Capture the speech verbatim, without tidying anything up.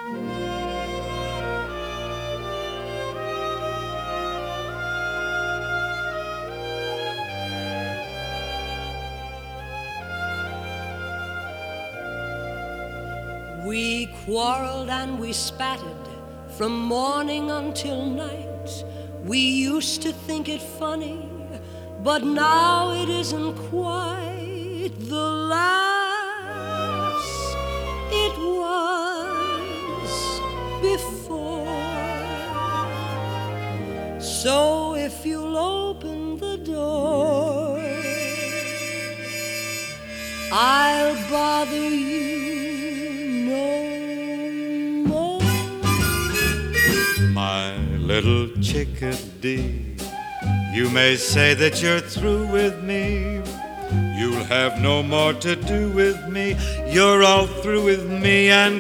We quarreled and we spatted from morning until night. We used to think it funny, but now it isn't quite the laughs it was before. So if you'll open the door, I'll bother you my little chickadee. You may say that you're through with me. You'll have no more to do with me. You're all through with me and